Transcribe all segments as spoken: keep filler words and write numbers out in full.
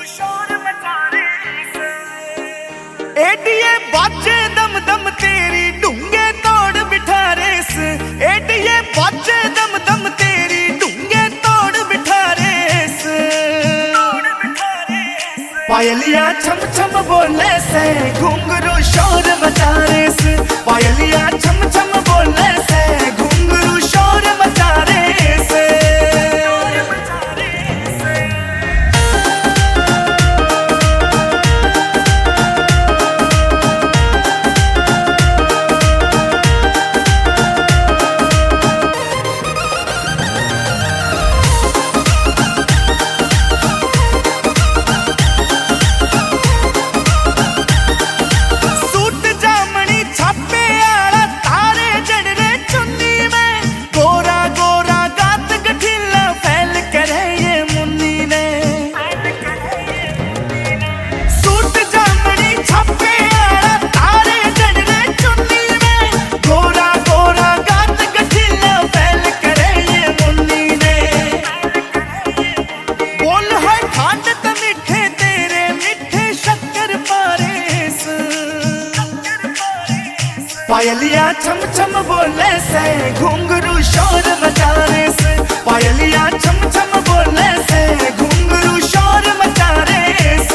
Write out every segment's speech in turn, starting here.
शोर मचा रहे एडिये बाजे दम दम तेरी ढूंगे तोड़ बिठा रेस। एडिये बाजे दम दम तेरी ढूंगे तोड़ बिठा रेस। पायलिया छम छम बोले से घुंघरू शोर मचा रेस। पायलिया छम छम बोले से घुंघरू शोर मचा रेस। पायलिया छम छम बोले से घुंघरू शोर मचा रेस। पायलिया छम छम बोले से घुंघरू शोर मचा रेस।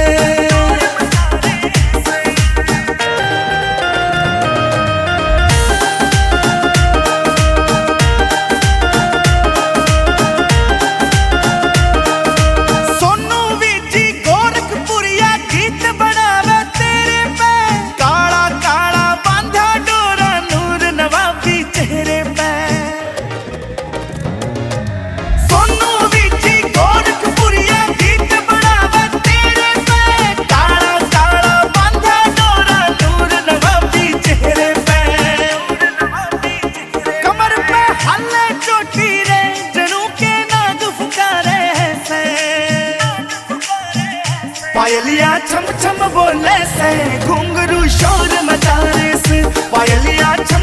सोनू वीजी गोरखपुरिया गीत बनावे तेरे पे। काला काला बांधा डोरा नूर नवाबी चेहरे पे। सोनू वीजी गोरखपुरिया गीत बनावे तेरे पे। काला काला बांधा डोरा नूर नवाबी चेहरे पे। कमर पे हल्ले चोटी रे जनू के नाग फुकारे से। पायलिया छम छम बोले से घुंघरू शोर मचा रेस। पायलिया